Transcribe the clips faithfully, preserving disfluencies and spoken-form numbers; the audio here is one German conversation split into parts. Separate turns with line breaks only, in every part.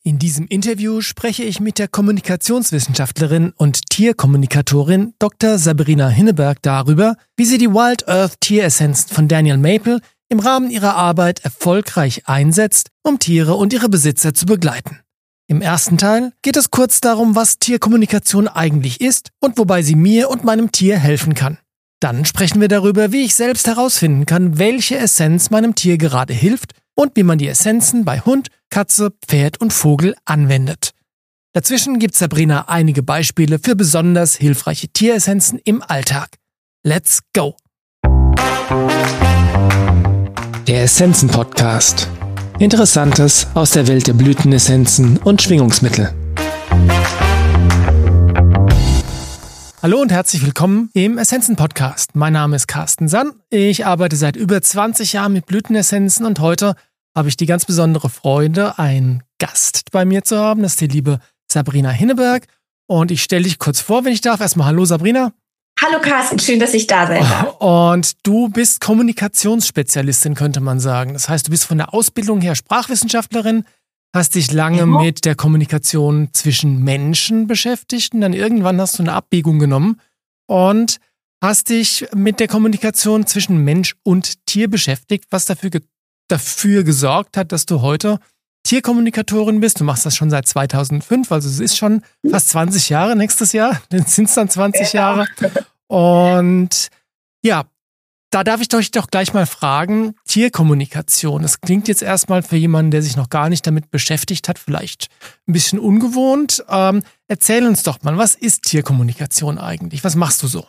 In diesem Interview spreche ich mit der Kommunikationswissenschaftlerin und Tierkommunikatorin Doktor Sabrina Hinneberg darüber, wie sie die Wild Earth Tieressenzen von Daniel Maple im Rahmen ihrer Arbeit erfolgreich einsetzt, um Tiere und ihre Besitzer zu begleiten. Im ersten Teil geht es kurz darum, was Tierkommunikation eigentlich ist und wobei sie mir und meinem Tier helfen kann. Dann sprechen wir darüber, wie ich selbst herausfinden kann, welche Essenz meinem Tier gerade hilft und wie man die Essenzen bei Hund, Katze, Pferd und Vogel anwendet. Dazwischen gibt Sabrina einige Beispiele für besonders hilfreiche Tieressenzen im Alltag. Let's go! Der Essenzen-Podcast. Interessantes aus der Welt der Blütenessenzen und Schwingungsmittel. Hallo und herzlich willkommen im Essenzen-Podcast. Mein Name ist Carsten Sann. Ich arbeite seit über zwanzig Jahren mit Blütenessenzen und heute habe ich die ganz besondere Freude, einen Gast bei mir zu haben. Das ist die liebe Sabrina Hinneberg. Und ich stelle dich kurz vor, wenn ich darf. Erstmal hallo Sabrina.
Hallo Carsten, schön, dass ich da sein darf.
Und du bist Kommunikationsspezialistin, könnte man sagen. Das heißt, du bist von der Ausbildung her Sprachwissenschaftlerin, hast dich lange ja. mit der Kommunikation zwischen Menschen beschäftigt und dann irgendwann hast du eine Abbiegung genommen und hast dich mit der Kommunikation zwischen Mensch und Tier beschäftigt, was dafür, ge- dafür gesorgt hat, dass du heute Tierkommunikatorin bist. Du machst das schon seit zweitausendfünf, also es ist schon fast zwanzig Jahre nächstes Jahr, dann sind es dann zwanzig ja. Jahre. Und ja, da darf ich euch doch gleich mal fragen, Tierkommunikation, das klingt jetzt erstmal für jemanden, der sich noch gar nicht damit beschäftigt hat, vielleicht ein bisschen ungewohnt. Ähm, erzähl uns doch mal, was ist Tierkommunikation eigentlich? Was machst du so?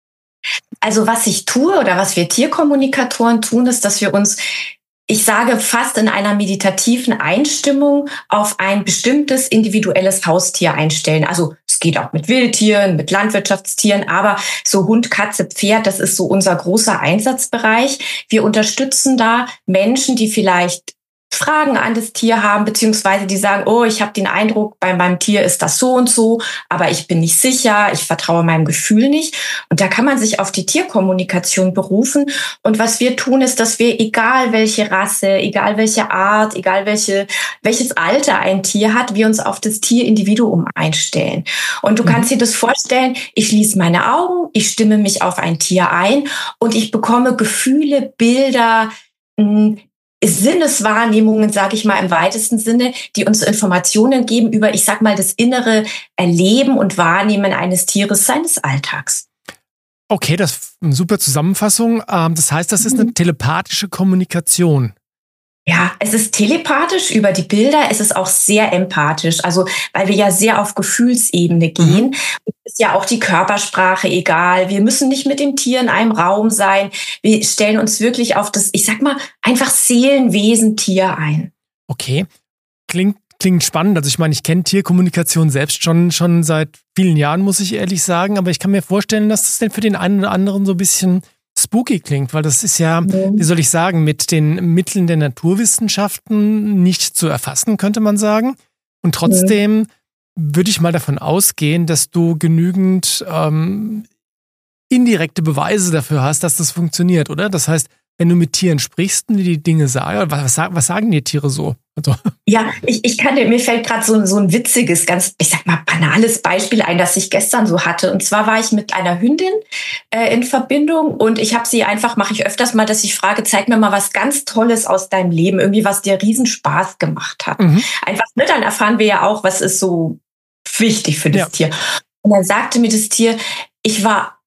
Also was ich tue oder was wir Tierkommunikatoren tun, ist, dass wir uns, ich sage fast in einer meditativen Einstimmung auf ein bestimmtes individuelles Haustier einstellen. Also es geht auch mit Wildtieren, mit Landwirtschaftstieren, aber so Hund, Katze, Pferd, das ist so unser großer Einsatzbereich. Wir unterstützen da Menschen, die vielleicht Fragen an das Tier haben, beziehungsweise die sagen, oh, ich habe den Eindruck, bei meinem Tier ist das so und so, aber ich bin nicht sicher, ich vertraue meinem Gefühl nicht. Und da kann man sich auf die Tierkommunikation berufen. Und was wir tun, ist, dass wir, egal welche Rasse, egal welche Art, egal welche, welches Alter ein Tier hat, wir uns auf das Tierindividuum einstellen. Und du mhm. kannst dir das vorstellen, ich schließe meine Augen, ich stimme mich auf ein Tier ein und ich bekomme Gefühle, Bilder, mh, Sinneswahrnehmungen, sage ich mal im weitesten Sinne, die uns Informationen geben über, ich sag mal, das innere Erleben und Wahrnehmen eines Tieres, seines Alltags.
Okay, das ist eine super Zusammenfassung. Das heißt, das ist eine telepathische Kommunikation.
Ja, es ist telepathisch über die Bilder, es ist auch sehr empathisch, also weil wir ja sehr auf Gefühlsebene gehen. Mhm. Ist ja auch die Körpersprache egal. Wir müssen nicht mit dem Tier in einem Raum sein. Wir stellen uns wirklich auf das, ich sag mal, einfach Seelenwesen Tier ein.
Okay, klingt klingt spannend. Also ich meine, ich kenne Tierkommunikation selbst schon schon seit vielen Jahren, muss ich ehrlich sagen. Aber ich kann mir vorstellen, dass das denn für den einen oder anderen so ein bisschen spooky klingt, weil das ist ja, wie soll ich sagen, mit den Mitteln der Naturwissenschaften nicht zu erfassen, könnte man sagen. Und trotzdem würde ich mal davon ausgehen, dass du genügend ähm, indirekte Beweise dafür hast, dass das funktioniert, oder? Das heißt, wenn du mit Tieren sprichst und die die Dinge sagen, was, was sagen die Tiere so? Also.
Ja, ich, ich kann dir, mir fällt gerade so, so ein witziges, ganz, ich sag mal, banales Beispiel ein, das ich gestern so hatte. Und zwar war ich mit einer Hündin äh, in Verbindung und ich habe sie einfach, mache ich öfters mal, dass ich frage, zeig mir mal was ganz Tolles aus deinem Leben, irgendwie was dir riesen Spaß gemacht hat. Mhm. Einfach, ne, dann erfahren wir ja auch, was ist so wichtig für das ja. Tier. Und dann sagte mir das Tier, ich war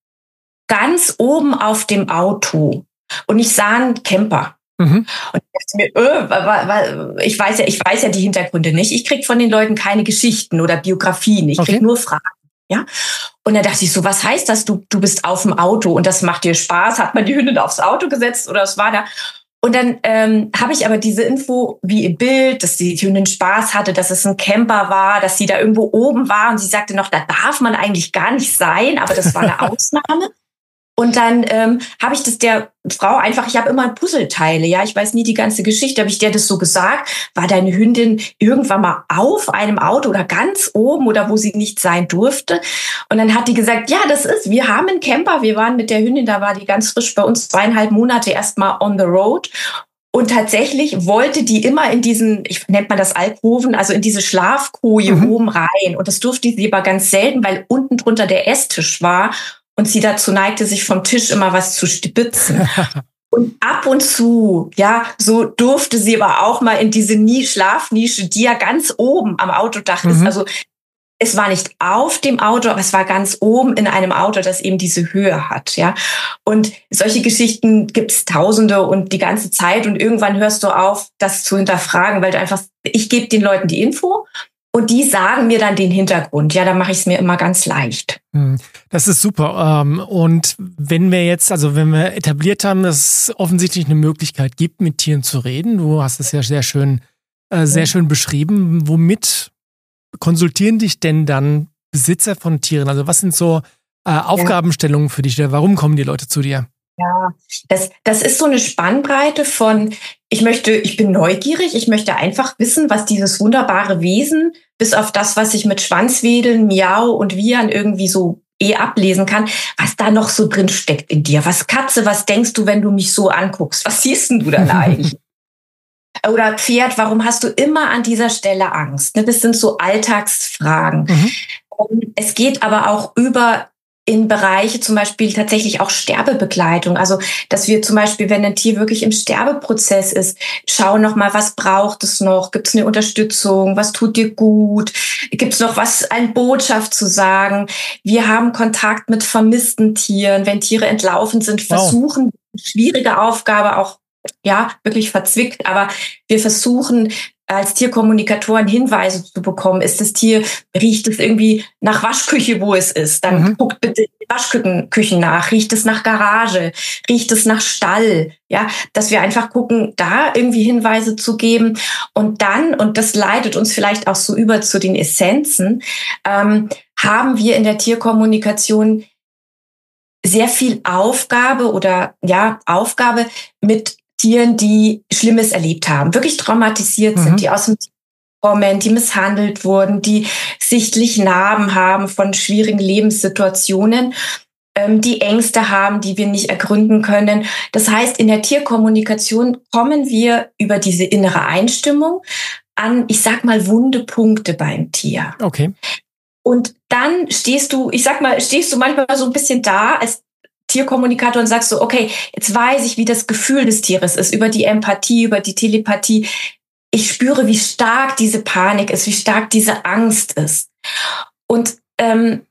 ganz oben auf dem Auto und ich sah einen Camper. Mhm. Und ich dachte mir, öh, ich weiß ja, ich weiß ja die Hintergründe nicht. Ich krieg von den Leuten keine Geschichten oder Biografien. Ich krieg okay. nur Fragen. Ja. Und dann dachte ich so, was heißt das? Du, du bist auf dem Auto und das macht dir Spaß? Hat man die Hündin aufs Auto gesetzt oder was war da? Und dann ähm, habe ich aber diese Info wie im Bild, dass die Hündin Spaß hatte, dass es ein Camper war, dass sie da irgendwo oben war und sie sagte noch, da darf man eigentlich gar nicht sein, aber das war eine Ausnahme. Und dann ähm, habe ich das der Frau einfach, ich habe immer Puzzleteile, ja, ich weiß nie die ganze Geschichte, habe ich der das so gesagt, war deine Hündin irgendwann mal auf einem Auto oder ganz oben oder wo sie nicht sein durfte? Und dann hat die gesagt, ja, das ist, wir haben einen Camper, wir waren mit der Hündin, da war die ganz frisch bei uns, zweieinhalb Monate erstmal on the road. Und tatsächlich wollte die immer in diesen, ich nennt man das Alkoven, also in diese Schlafkoje mhm. oben rein. Und das durfte sie aber ganz selten, weil unten drunter der Esstisch war und sie dazu neigte, sich vom Tisch immer was zu stibitzen. Und ab und zu, ja, so durfte sie aber auch mal in diese Nie- Schlafnische, die ja ganz oben am Autodach mhm. ist. Also es war nicht auf dem Auto, aber es war ganz oben in einem Auto, das eben diese Höhe hat, ja. Und solche Geschichten gibt's Tausende und die ganze Zeit. Und irgendwann hörst du auf, das zu hinterfragen, weil du einfach, ich gebe den Leuten die Info und die sagen mir dann den Hintergrund. Ja, da mache ich es mir immer ganz leicht.
Das ist super. Und wenn wir jetzt, also wenn wir etabliert haben, dass es offensichtlich eine Möglichkeit gibt, mit Tieren zu reden, du hast es ja sehr schön, sehr schön beschrieben, womit konsultieren dich denn dann Besitzer von Tieren? Also was sind so äh, Aufgabenstellungen für dich? Warum kommen die Leute zu dir?
Ja, das, das ist so eine Spannbreite von, ich möchte, ich bin neugierig, ich möchte einfach wissen, was dieses wunderbare Wesen, bis auf das, was ich mit Schwanzwedeln, Miau und Wiehern irgendwie so eh ablesen kann, was da noch so drin steckt in dir. Was Katze, was denkst du, wenn du mich so anguckst? Was siehst denn du dann eigentlich? Oder Pferd, warum hast du immer an dieser Stelle Angst? Das sind so Alltagsfragen. Mhm. Es geht aber auch über in Bereiche zum Beispiel tatsächlich auch Sterbebegleitung. Also, dass wir zum Beispiel, wenn ein Tier wirklich im Sterbeprozess ist, schauen nochmal, was braucht es noch? Gibt es eine Unterstützung? Was tut dir gut? Gibt es noch was, eine Botschaft zu sagen? Wir haben Kontakt mit vermissten Tieren. Wenn Tiere entlaufen sind, versuchen, wow. schwierige Aufgabe auch ja, wirklich verzwickt, aber wir versuchen als Tierkommunikatoren Hinweise zu bekommen. Ist das Tier, riecht es irgendwie nach Waschküche, wo es ist? Dann mhm. guckt bitte die Waschküchen nach. Riecht es nach Garage? Riecht es nach Stall? Ja, dass wir einfach gucken, da irgendwie Hinweise zu geben. Und dann, und das leitet uns vielleicht auch so über zu den Essenzen, ähm, haben wir in der Tierkommunikation sehr viel Aufgabe oder ja, Aufgabe mit Tieren, die Schlimmes erlebt haben, wirklich traumatisiert mhm. sind, die aus dem Tier kommen, die misshandelt wurden, die sichtlich Narben haben von schwierigen Lebenssituationen, ähm, die Ängste haben, die wir nicht ergründen können. Das heißt, in der Tierkommunikation kommen wir über diese innere Einstimmung an, ich sag mal, wunde Punkte beim Tier.
Okay.
Und dann stehst du, ich sag mal, stehst du manchmal so ein bisschen da als Tierkommunikator und sagst so, okay, jetzt weiß ich, wie das Gefühl des Tieres ist, über die Empathie, über die Telepathie. Ich spüre, wie stark diese Panik ist, wie stark diese Angst ist. Und ähm,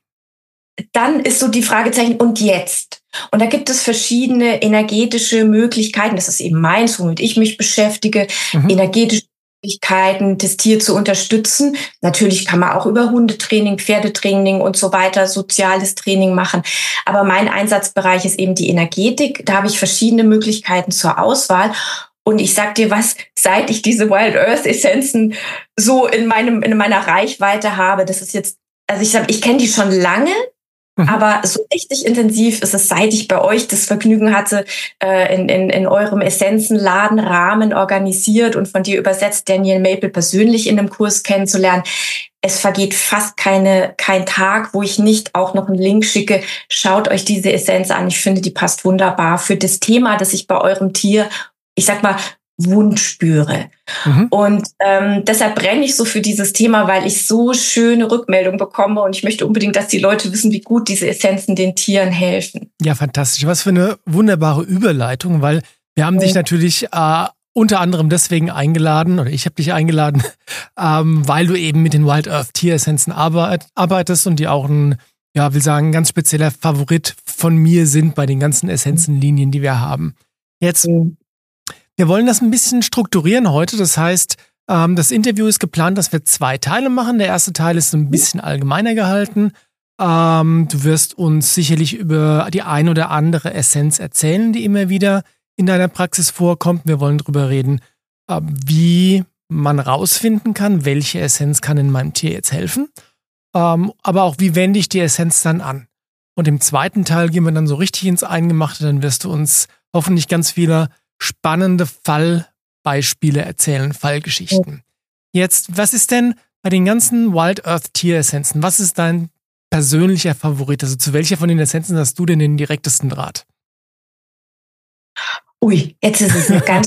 dann ist so die Fragezeichen, und jetzt? Und da gibt es verschiedene energetische Möglichkeiten. Das ist eben meins, womit ich mich beschäftige. Mhm. Energetische Möglichkeiten, das Tier zu unterstützen. Natürlich kann man auch über Hundetraining, Pferdetraining und so weiter, soziales Training machen. Aber mein Einsatzbereich ist eben die Energetik. Da habe ich verschiedene Möglichkeiten zur Auswahl. Und ich sag dir was, seit ich diese Wild Earth Essenzen so in meinem, in meiner Reichweite habe, das ist jetzt, also ich sag, ich kenne die schon lange. Mhm. Aber so richtig intensiv ist es, seit ich bei euch das Vergnügen hatte, äh, in, in, in eurem Essenzenladenrahmen organisiert und von dir übersetzt, Daniel Maple persönlich in einem Kurs kennenzulernen. Es vergeht fast keine, kein Tag, wo ich nicht auch noch einen Link schicke. Schaut euch diese Essenz an. Ich finde, die passt wunderbar für das Thema, das ich bei eurem Tier, ich sag mal, Wunsch spüre. Mhm. Und ähm, deshalb brenne ich so für dieses Thema, weil ich so schöne Rückmeldungen bekomme und ich möchte unbedingt, dass die Leute wissen, wie gut diese Essenzen den Tieren helfen.
Ja, fantastisch. Was für eine wunderbare Überleitung, weil wir haben mhm. dich natürlich äh, unter anderem deswegen eingeladen, oder ich habe dich eingeladen, ähm, weil du eben mit den Wild Earth Tieressenzen arbeit, arbeitest und die auch ein, ja, will sagen, ganz spezieller Favorit von mir sind bei den ganzen Essenzenlinien, die wir haben. Jetzt mhm. Wir wollen das ein bisschen strukturieren heute. Das heißt, ähm, das Interview ist geplant, dass wir zwei Teile machen. Der erste Teil ist so ein bisschen allgemeiner gehalten. Ähm, du wirst uns sicherlich über die ein oder andere Essenz erzählen, die immer wieder in deiner Praxis vorkommt. Wir wollen darüber reden, äh, wie man rausfinden kann, welche Essenz kann in meinem Tier jetzt helfen. Ähm, aber auch, wie wende ich die Essenz dann an. Und im zweiten Teil gehen wir dann so richtig ins Eingemachte. Dann wirst du uns hoffentlich ganz viele spannende Fallbeispiele erzählen, Fallgeschichten. Jetzt, was ist denn bei den ganzen Wild Earth Tieressenzen, was ist dein persönlicher Favorit? Also zu welcher von den Essenzen hast du denn den direktesten Draht?
Ui, jetzt ist es eine ganz,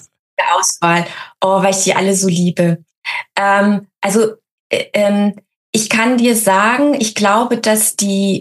Auswahl. Oh, weil ich die alle so liebe. Ähm, also, äh, ähm, ich kann dir sagen, ich glaube, dass die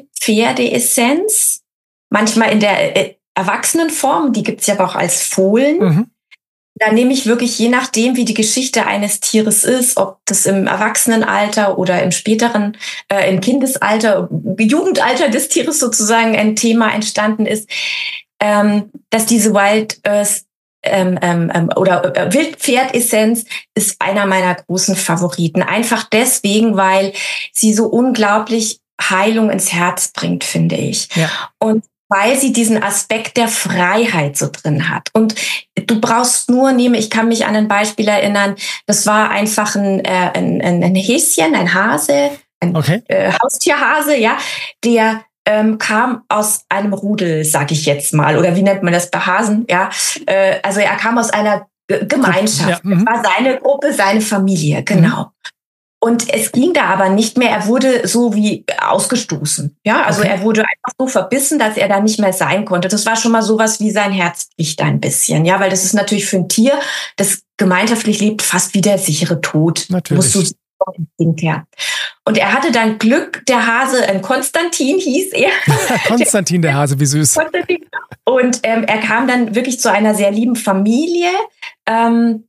Wildpferde-Essenz manchmal in der äh, Erwachsenenform, die gibt's ja auch als Fohlen,
Mhm.
da nehme ich wirklich, je nachdem, wie die Geschichte eines Tieres ist, ob das im Erwachsenenalter oder im späteren, äh, im Kindesalter, Jugendalter des Tieres sozusagen ein Thema entstanden ist, ähm, dass diese Wild Earth ähm, ähm, oder äh, Wildpferdessenz ist einer meiner großen Favoriten. Einfach deswegen, weil sie so unglaublich Heilung ins Herz bringt, finde ich.
Ja.
Und weil sie diesen Aspekt der Freiheit so drin hat. Und du brauchst nur nehmen, ich kann mich an ein Beispiel erinnern, das war einfach ein, äh, ein, ein, ein Häschen, ein Hase, ein
Okay.
äh, Haustierhase, ja, der ähm, kam aus einem Rudel, sag ich jetzt mal, oder wie nennt man das bei Hasen, ja, äh, also er kam aus einer G- Gemeinschaft,
Ja, mhm.
das war seine Gruppe, seine Familie, genau.
Mhm.
Und es ging da aber nicht mehr, er wurde so wie ausgestoßen. Ja, also
Okay.
er wurde einfach so verbissen, dass er da nicht mehr sein konnte. Das war schon mal sowas wie sein Herz bricht ein bisschen. Ja, weil das ist natürlich für ein Tier, das gemeinschaftlich lebt, fast wie der sichere Tod.
Natürlich.
Musst du vom Instinkt her. Und er hatte dann Glück, der Hase, ein Konstantin hieß er.
Konstantin der Hase, wie süß.
Konstantin. Und ähm, er kam dann wirklich zu einer sehr lieben Familie. Ähm,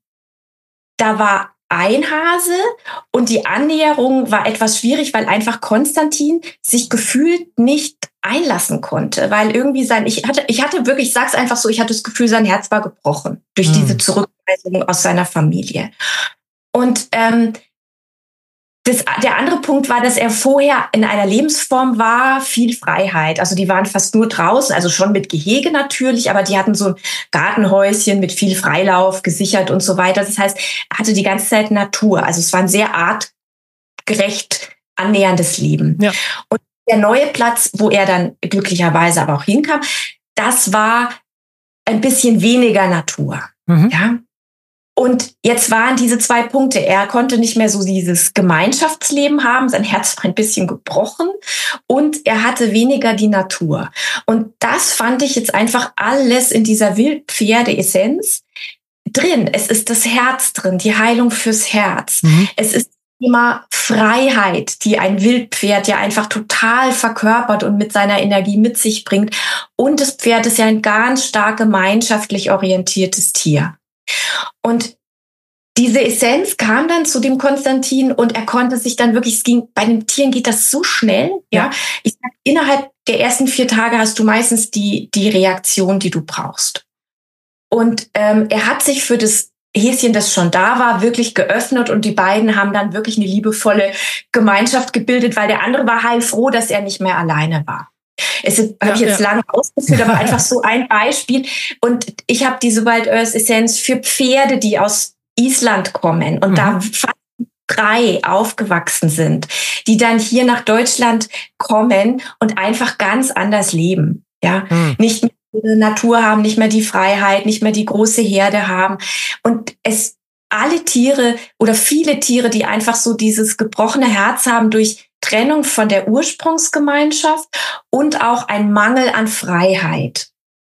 da war ein Hase und die Annäherung war etwas schwierig, weil einfach Konstantin sich gefühlt nicht einlassen konnte, weil irgendwie sein, ich hatte, ich hatte wirklich, ich sag's einfach so, ich hatte das Gefühl, sein Herz war gebrochen durch
Hm.
diese Zurückweisung aus seiner Familie. Und ähm, das, der andere Punkt war, dass er vorher in einer Lebensform war, viel Freiheit. Also die waren fast nur draußen, also schon mit Gehege natürlich, aber die hatten so ein Gartenhäuschen mit viel Freilauf gesichert und so weiter. Das heißt, er hatte die ganze Zeit Natur. Also es war ein sehr artgerecht annäherndes Leben.
Ja.
Und der neue Platz, wo er dann glücklicherweise aber auch hinkam, das war ein bisschen weniger Natur.
Mhm.
Ja. Und jetzt waren diese zwei Punkte. Er konnte nicht mehr so dieses Gemeinschaftsleben haben. Sein Herz war ein bisschen gebrochen und er hatte weniger die Natur. Und das fand ich jetzt einfach alles in dieser Wildpferde-Essenz drin. Es ist das Herz drin, die Heilung fürs Herz.
Mhm.
Es ist immer Freiheit, die ein Wildpferd ja einfach total verkörpert und mit seiner Energie mit sich bringt. Und das Pferd ist ja ein ganz stark gemeinschaftlich orientiertes Tier. Und diese Essenz kam dann zu dem Konstantin und er konnte sich dann wirklich, es ging, bei den Tieren geht das so schnell, ja.
Ja.
Ich sag, innerhalb der ersten vier Tage hast du meistens die, die Reaktion, die du brauchst. Und ähm, er hat sich für das Häschen, das schon da war, wirklich geöffnet und die beiden haben dann wirklich eine liebevolle Gemeinschaft gebildet, weil der andere war heilfroh, dass er nicht mehr alleine war. Es ja, habe ich jetzt ja. lange ausgeführt, aber einfach so ein Beispiel. Und ich habe diese Wild Earth Essenz für Pferde, die aus Island kommen und mhm. da fast drei aufgewachsen sind, die dann hier nach Deutschland kommen und einfach ganz anders leben. Ja, mhm. nicht mehr die Natur haben, nicht mehr die Freiheit, nicht mehr die große Herde haben. Und es alle Tiere oder viele Tiere, die einfach so dieses gebrochene Herz haben durch Trennung von der Ursprungsgemeinschaft und auch ein Mangel an Freiheit.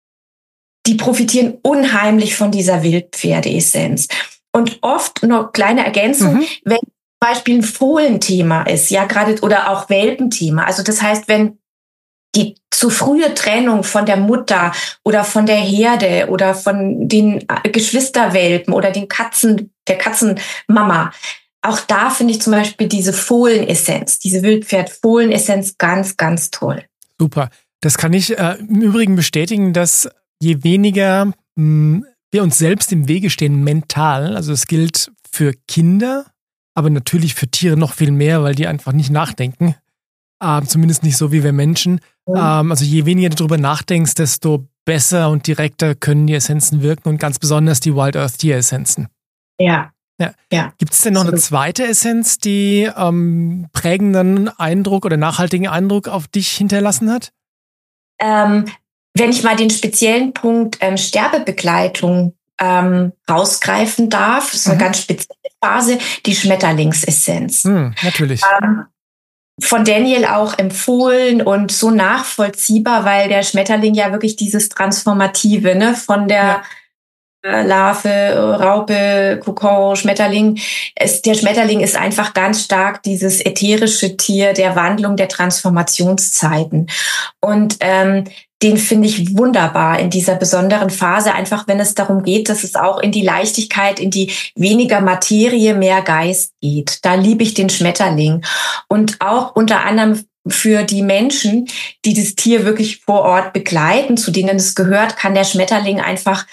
Die profitieren unheimlich von dieser Wildpferdeessenz. Und oft noch kleine Ergänzung, mhm. wenn zum Beispiel ein Fohlenthema ist, ja gerade oder auch Welpenthema. Also das heißt, wenn die zu frühe Trennung von der Mutter oder von der Herde oder von den Geschwisterwelpen oder den Katzen, der Katzenmama. Auch da finde ich zum Beispiel diese Fohlenessenz, diese Wildpferd-Fohlenessenz ganz, ganz toll.
Super. Das kann ich äh, im Übrigen bestätigen, dass je weniger mh, wir uns selbst im Wege stehen mental, also das gilt für Kinder, aber natürlich für Tiere noch viel mehr, weil die einfach nicht nachdenken. Äh, zumindest nicht so wie wir Menschen. Mhm. Ähm, also je weniger du darüber nachdenkst, desto besser und direkter können die Essenzen wirken und ganz besonders die Wild Earth Tier-Essenzen.
Ja.
Ja.
ja.
Gibt es denn noch eine zweite Essenz, die ähm, prägenden Eindruck oder nachhaltigen Eindruck auf dich hinterlassen hat?
Ähm, wenn ich mal den speziellen Punkt ähm, Sterbebegleitung ähm, rausgreifen darf, das ist eine mhm. ganz spezielle Phase, die Schmetterlingsessenz.
Mhm, natürlich.
Ähm, von Daniel auch empfohlen und so nachvollziehbar, weil der Schmetterling ja wirklich dieses Transformative, ne, von der Larve, Raupe, Kokon, Schmetterling. Es, der Schmetterling ist einfach ganz stark dieses ätherische Tier der Wandlung, der Transformationszeiten. Und ähm, den finde ich wunderbar in dieser besonderen Phase, einfach wenn es darum geht, dass es auch in die Leichtigkeit, in die weniger Materie, mehr Geist geht. Da liebe ich den Schmetterling. Und auch unter anderem für die Menschen, die das Tier wirklich vor Ort begleiten, zu denen es gehört, kann der Schmetterling einfach,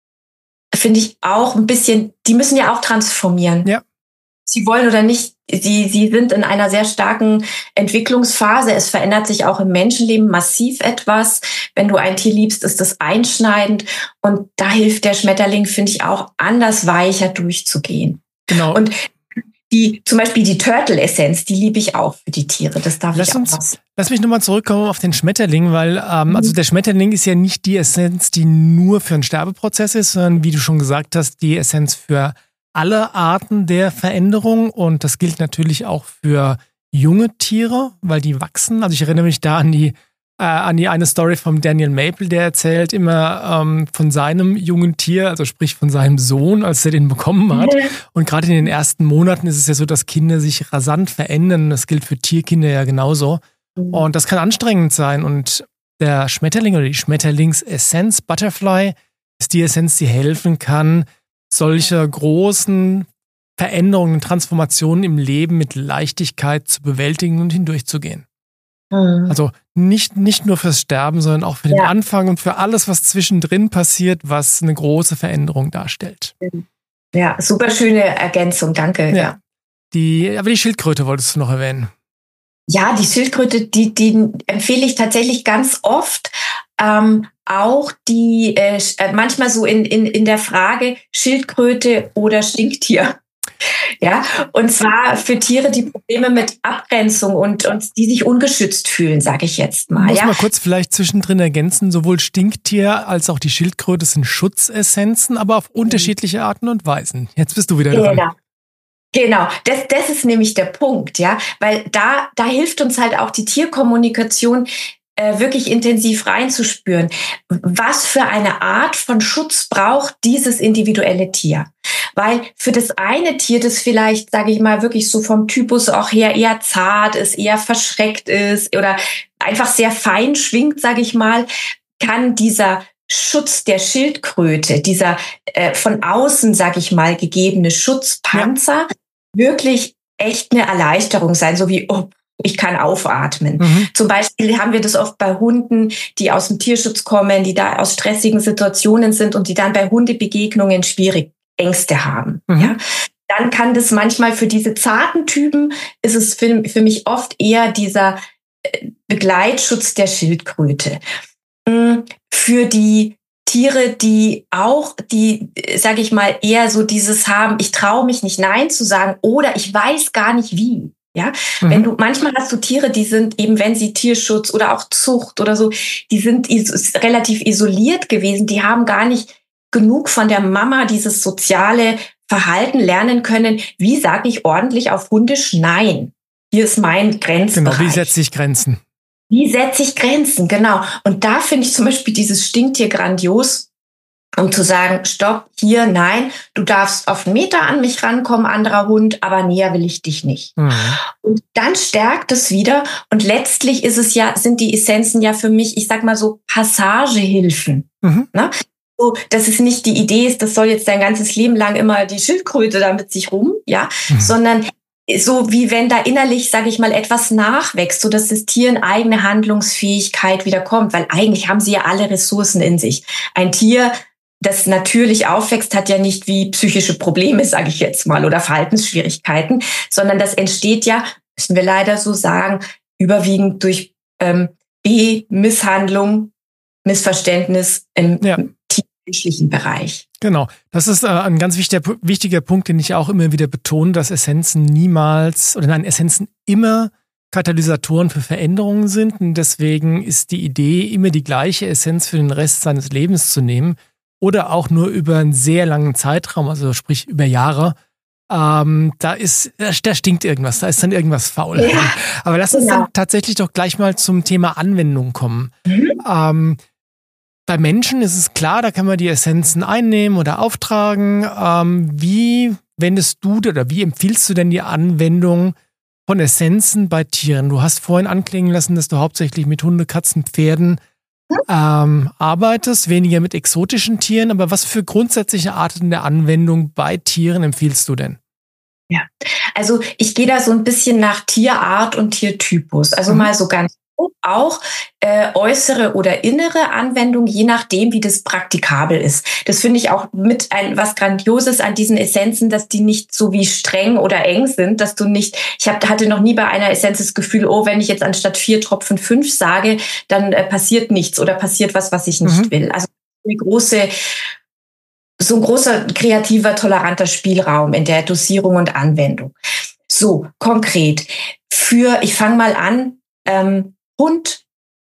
finde ich, auch ein bisschen, die müssen ja auch transformieren.
Ja.
Sie wollen oder nicht, sie, sie sind in einer sehr starken Entwicklungsphase. Es verändert sich auch im Menschenleben massiv etwas. Wenn du ein Tier liebst, ist das einschneidend. Und da hilft der Schmetterling, finde ich, auch anders weicher durchzugehen.
Genau.
Und die, zum Beispiel die Turtle-Essenz, die liebe ich auch für die Tiere. Das darf
lass
ich auch
uns,
was.
Lass mich nochmal zurückkommen auf den Schmetterling, weil ähm,
Mhm.
also der Schmetterling ist ja nicht die Essenz, die nur für einen Sterbeprozess ist, sondern wie du schon gesagt hast, die Essenz für alle Arten der Veränderung. Und das gilt natürlich auch für junge Tiere, weil die wachsen. Also ich erinnere mich da an die äh, an die eine Story von Daniel Maple, der erzählt immer ähm, von seinem jungen Tier, also sprich von seinem Sohn, als er den bekommen hat.
Mhm.
Und gerade in den ersten Monaten ist es ja so, dass Kinder sich rasant verändern. Das gilt für Tierkinder ja genauso.
Mhm.
Und das kann anstrengend sein. Und der Schmetterling oder die Schmetterlingsessenz, Butterfly, ist die Essenz, die helfen kann, solche großen Veränderungen, Transformationen im Leben mit Leichtigkeit zu bewältigen und hindurchzugehen.
Mhm.
Also nicht, nicht nur fürs Sterben, sondern auch für den
Ja.
Anfang und für alles, was zwischendrin passiert, was eine große Veränderung darstellt.
Ja, super schöne Ergänzung, danke.
Ja.
Ja,
Die, aber die Schildkröte wolltest du noch erwähnen.
ja die Schildkröte, die, die empfehle ich tatsächlich ganz oft. Ähm, auch die, äh, manchmal so in, in, in der Frage Schildkröte oder Stinktier. Ja, und zwar für Tiere, die Probleme mit Abgrenzung und, und die sich ungeschützt fühlen, sage ich jetzt mal.
Muss
Ja?
mal kurz vielleicht zwischendrin ergänzen, sowohl Stinktier als auch die Schildkröte sind Schutzessenzen, aber auf unterschiedliche Arten und Weisen. Jetzt bist du wieder dran.
Genau. Genau, das, das ist nämlich der Punkt, ja, weil da, da hilft uns halt auch die Tierkommunikation, äh, wirklich intensiv reinzuspüren. Was für eine Art von Schutz braucht dieses individuelle Tier? Weil für das eine Tier, das vielleicht, sage ich mal, wirklich so vom Typus auch her eher zart ist, eher verschreckt ist oder einfach sehr fein schwingt, sage ich mal, kann dieser Schutz der Schildkröte, dieser äh, von außen, sag ich mal, gegebene Schutzpanzer, ja. wirklich echt eine Erleichterung sein, so wie, oh, ich kann aufatmen. Mhm. Zum Beispiel haben wir das oft bei Hunden, die aus dem Tierschutz kommen, die da aus stressigen Situationen sind und die dann bei Hundebegegnungen schwierig Ängste haben. Mhm. Ja. Dann kann das manchmal für diese zarten Typen, ist es für, für mich oft eher dieser Begleitschutz der Schildkröte. Für die Tiere, die auch, die, sage ich mal, eher so dieses haben, ich traue mich nicht Nein zu sagen oder ich weiß gar nicht wie. Ja, mhm. wenn du, manchmal hast du Tiere, die sind eben, wenn sie Tierschutz oder auch Zucht oder so, die sind is- relativ isoliert gewesen, die haben gar nicht genug von der Mama dieses soziale Verhalten lernen können. Wie sage ich ordentlich auf Hundisch Nein? Hier ist mein Grenzbereich.
Genau, wie setze ich Grenzen?
Wie setze ich Grenzen, genau. Und da finde ich zum Beispiel dieses Stinktier grandios, um zu sagen, stopp, hier, nein, du darfst auf einen Meter an mich rankommen, anderer Hund, aber näher will ich dich nicht. Mhm. Und dann stärkt es wieder und letztlich ist es ja, sind die Essenzen ja für mich, ich sag mal so, Passagehilfen. Mhm. Ne? So, dass es nicht die Idee ist, das soll jetzt dein ganzes Leben lang immer die Schildkröte da mit sich rum, ja, mhm. sondern so wie wenn da innerlich, sage ich mal, etwas nachwächst, so dass das Tier in eigene Handlungsfähigkeit wieder kommt, weil eigentlich haben sie ja alle Ressourcen in sich. Ein Tier, das natürlich aufwächst, hat ja nicht wie psychische Probleme, sage ich jetzt mal, oder Verhaltensschwierigkeiten, sondern das entsteht ja, müssen wir leider so sagen, überwiegend durch ähm, B-Misshandlung, Missverständnis im ja. menschlichen Bereich.
Genau, das ist äh, ein ganz wichtiger, wichtiger Punkt, den ich auch immer wieder betone, dass Essenzen niemals, oder nein, Essenzen immer Katalysatoren für Veränderungen sind und deswegen ist die Idee, immer die gleiche Essenz für den Rest seines Lebens zu nehmen oder auch nur über einen sehr langen Zeitraum, also sprich über Jahre, ähm, da ist, da stinkt irgendwas, da ist dann irgendwas faul. Ja, aber lass uns genau. dann tatsächlich doch gleich mal zum Thema Anwendung kommen. Mhm. Ähm, Bei Menschen ist es klar, da kann man die Essenzen einnehmen oder auftragen. Ähm, wie wendest du oder wie empfiehlst du denn die Anwendung von Essenzen bei Tieren? Du hast vorhin anklingen lassen, dass du hauptsächlich mit Hunde, Katzen, Pferden ähm, arbeitest, weniger mit exotischen Tieren. Aber was für grundsätzliche Arten der Anwendung bei Tieren empfiehlst du denn?
Ja, also ich gehe da so ein bisschen nach Tierart und Tiertypus. Also mhm. mal so ganz grob auch äh, äußere oder innere Anwendung, je nachdem, wie das praktikabel ist. Das finde ich auch mit ein was Grandioses an diesen Essenzen, dass die nicht so wie streng oder eng sind, dass du nicht, ich hab, hatte noch nie bei einer Essenz das Gefühl, oh, wenn ich jetzt anstatt vier Tropfen fünf sage, dann äh, passiert nichts oder passiert was, was ich nicht mhm. will. Also eine große so ein großer, kreativer, toleranter Spielraum in der Dosierung und Anwendung. So, konkret. Für, ich fange mal an, ähm, Hund,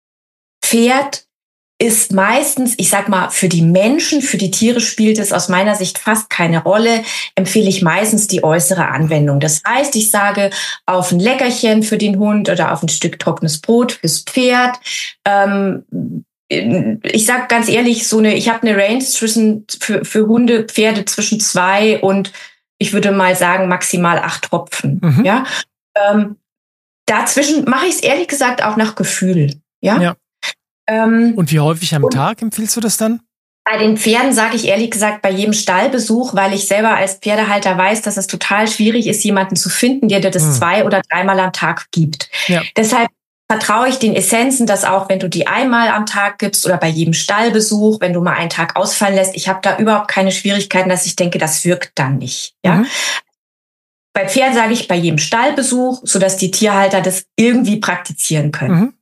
Pferd ist meistens, ich sag mal, für die Menschen, für die Tiere spielt es aus meiner Sicht fast keine Rolle, empfehle ich meistens die äußere Anwendung. Das heißt, ich sage auf ein Leckerchen für den Hund oder auf ein Stück trockenes Brot fürs Pferd. Ähm, Ich sag ganz ehrlich, so eine, ich habe eine Range zwischen für, für Hunde, Pferde zwischen zwei und ich würde mal sagen maximal acht Tropfen. Mhm. Ja, ähm, dazwischen mache ich es ehrlich gesagt auch nach Gefühl. Ja.
ja. Ähm, und wie häufig am Tag empfiehlst du das dann?
Bei den Pferden sage ich ehrlich gesagt bei jedem Stallbesuch, weil ich selber als Pferdehalter weiß, dass es total schwierig ist, jemanden zu finden, der dir das mhm. zwei oder dreimal am Tag gibt. Ja. Deshalb vertraue ich den Essenzen, dass auch wenn du die einmal am Tag gibst oder bei jedem Stallbesuch, wenn du mal einen Tag ausfallen lässt, ich habe da überhaupt keine Schwierigkeiten, dass ich denke, das wirkt dann nicht. Ja. Mhm. Bei Pferden sage ich bei jedem Stallbesuch, sodass die Tierhalter das irgendwie praktizieren können. Mhm.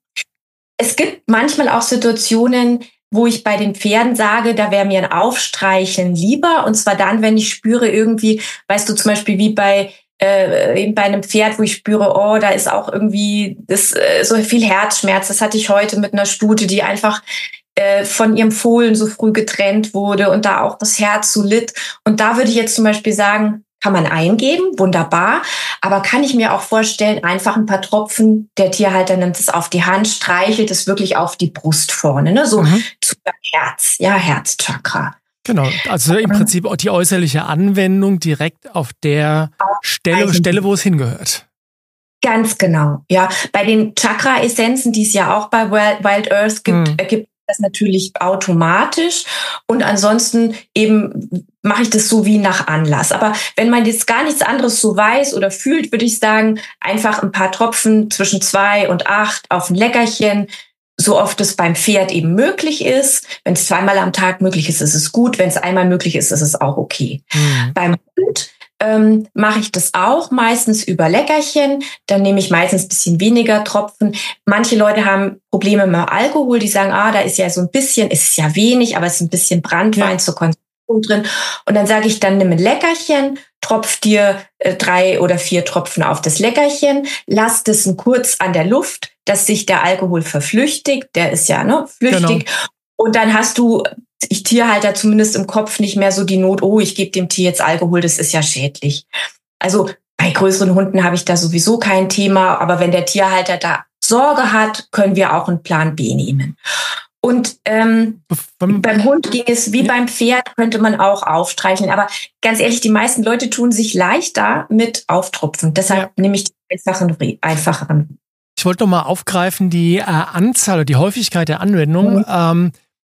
Es gibt manchmal auch Situationen, wo ich bei den Pferden sage, da wäre mir ein Aufstreicheln lieber. Und zwar dann, wenn ich spüre irgendwie, weißt du, zum Beispiel wie bei Äh, eben bei einem Pferd, wo ich spüre, oh, da ist auch irgendwie das, äh, so viel Herzschmerz. Das hatte ich heute mit einer Stute, die einfach äh, von ihrem Fohlen so früh getrennt wurde und da auch das Herz so litt. Und da würde ich jetzt zum Beispiel sagen, kann man eingeben, wunderbar. Aber kann ich mir auch vorstellen, einfach ein paar Tropfen, der Tierhalter nimmt es auf die Hand, streichelt es wirklich auf die Brust vorne, ne? So mhm. zu Herz, ja, Herzchakra.
Genau, also im Prinzip die äußerliche Anwendung direkt auf der Stelle, Stelle, wo es hingehört.
Ganz genau, ja. Bei den Chakra-Essenzen, die es ja auch bei Wild Earth gibt, mhm. gibt das natürlich automatisch. Und ansonsten eben mache ich das so wie nach Anlass. Aber wenn man jetzt gar nichts anderes so weiß oder fühlt, würde ich sagen, einfach ein paar Tropfen zwischen zwei und acht auf ein Leckerchen, so oft es beim Pferd eben möglich ist. Wenn es zweimal am Tag möglich ist, ist es gut. Wenn es einmal möglich ist, ist es auch okay. Mhm. Beim Hund ähm, mache ich das auch meistens über Leckerchen. Dann nehme ich meistens ein bisschen weniger Tropfen. Manche Leute haben Probleme mit Alkohol. Die sagen, ah, da ist ja so ein bisschen, es ist ja wenig, aber es ist ein bisschen Branntwein ja. zur Konzentration drin. Und dann sage ich, dann nimm ein Leckerchen, tropf dir äh, drei oder vier Tropfen auf das Leckerchen, lass das kurz an der Luft, dass sich der Alkohol verflüchtigt, der ist ja ne, flüchtig. Genau. Und dann hast du, ich Tierhalter zumindest im Kopf nicht mehr so die Not, oh, ich gebe dem Tier jetzt Alkohol, das ist ja schädlich. Also bei größeren Hunden habe ich da sowieso kein Thema, aber wenn der Tierhalter da Sorge hat, können wir auch einen Plan B nehmen. Und ähm, beim, beim Hund ging es wie ja. beim Pferd, könnte man auch aufstreicheln. Aber ganz ehrlich, die meisten Leute tun sich leichter mit Auftropfen. Deshalb ja. nehme ich die einfachen, einfacheren.
Ich wollte noch mal aufgreifen, die äh, Anzahl oder die Häufigkeit der Anwendung. Mhm. Ähm,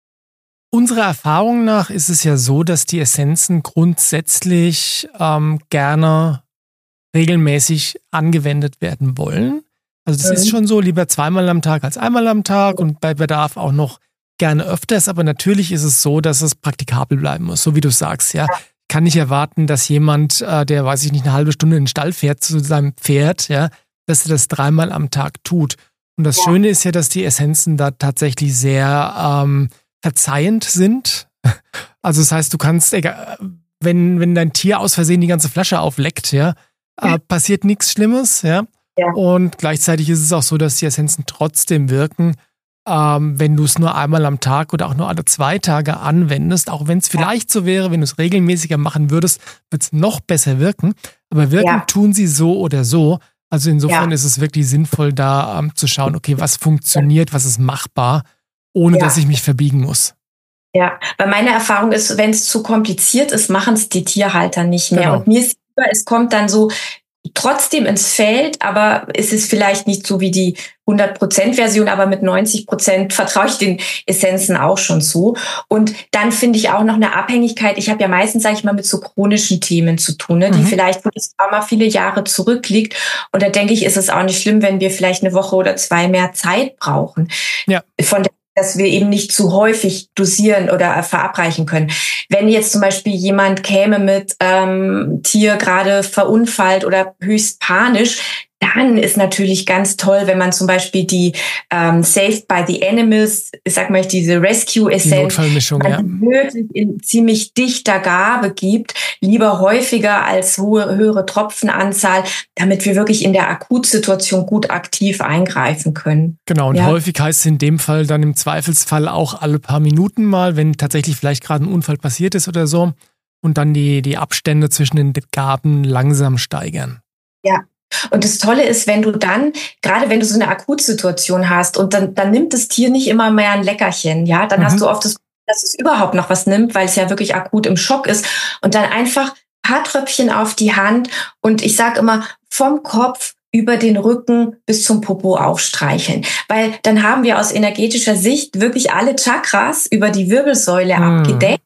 unserer Erfahrung nach ist es ja so, dass die Essenzen grundsätzlich ähm, gerne regelmäßig angewendet werden wollen. Also das mhm. ist schon so, lieber zweimal am Tag als einmal am Tag und bei Bedarf auch noch gerne öfters. Aber natürlich ist es so, dass es praktikabel bleiben muss, so wie du sagst. Ja, ich kann nicht erwarten, dass jemand, äh, der, weiß ich nicht, eine halbe Stunde in den Stall fährt zu seinem Pferd, ja, dass er das dreimal am Tag tut. Und das ja. Schöne ist ja, dass die Essenzen da tatsächlich sehr ähm, verzeihend sind. Also das heißt, du kannst, egal, wenn, wenn dein Tier aus Versehen die ganze Flasche aufleckt, ja, ja. Äh, passiert nichts Schlimmes, ja. ja. Und gleichzeitig ist es auch so, dass die Essenzen trotzdem wirken, ähm, wenn du es nur einmal am Tag oder auch nur alle zwei Tage anwendest. Auch wenn es vielleicht so wäre, wenn du es regelmäßiger machen würdest, wird es noch besser wirken. Aber wirken ja. tun sie so oder so. Also insofern ja. ist es wirklich sinnvoll, da ähm, zu schauen, okay, was funktioniert, was ist machbar, ohne ja. dass ich mich verbiegen muss.
Ja, weil meine Erfahrung ist, wenn es zu kompliziert ist, machen es die Tierhalter nicht mehr.
Genau.
Und mir ist lieber, es kommt dann so trotzdem ins Feld, aber es ist vielleicht nicht so wie die hundert Prozent Version, aber mit neunzig Prozent vertraue ich den Essenzen auch schon zu. Und dann finde ich auch noch eine Abhängigkeit. Ich habe ja meistens, sage ich mal, mit so chronischen Themen zu tun, ne, die
Mhm.
vielleicht, wo das Trauma viele Jahre zurückliegt. Und da denke ich, ist es auch nicht schlimm, wenn wir vielleicht eine Woche oder zwei mehr Zeit brauchen.
Ja.
Von der dass wir eben nicht zu häufig dosieren oder verabreichen können. Wenn jetzt zum Beispiel jemand käme mit ähm, Tier gerade verunfallt oder höchst panisch, dann ist natürlich ganz toll, wenn man zum Beispiel die ähm, Saved by the Animals, ich sag mal, diese Rescue-Essenz,
Die Notfallmischung, ja.
wirklich in ziemlich dichter Gabe gibt, lieber häufiger als hohe, höhere Tropfenanzahl, damit wir wirklich in der Akutsituation gut aktiv eingreifen können.
Genau, und
Ja.
häufig heißt es in dem Fall dann im Zweifelsfall auch alle paar Minuten mal, wenn tatsächlich vielleicht gerade ein Unfall passiert ist oder so, und dann die, die Abstände zwischen den Gaben langsam steigern.
Ja. Und das Tolle ist, wenn du dann, gerade wenn du so eine Akutsituation hast und dann, dann nimmt das Tier nicht immer mehr ein Leckerchen, ja, dann
Mhm.
hast du oft das, dass es überhaupt noch was nimmt, weil es ja wirklich akut im Schock ist und dann einfach ein paar Tröpfchen auf die Hand und ich sage immer vom Kopf über den Rücken bis zum Popo aufstreicheln, weil dann haben wir aus energetischer Sicht wirklich alle Chakras über die Wirbelsäule
Mhm.
abgedeckt.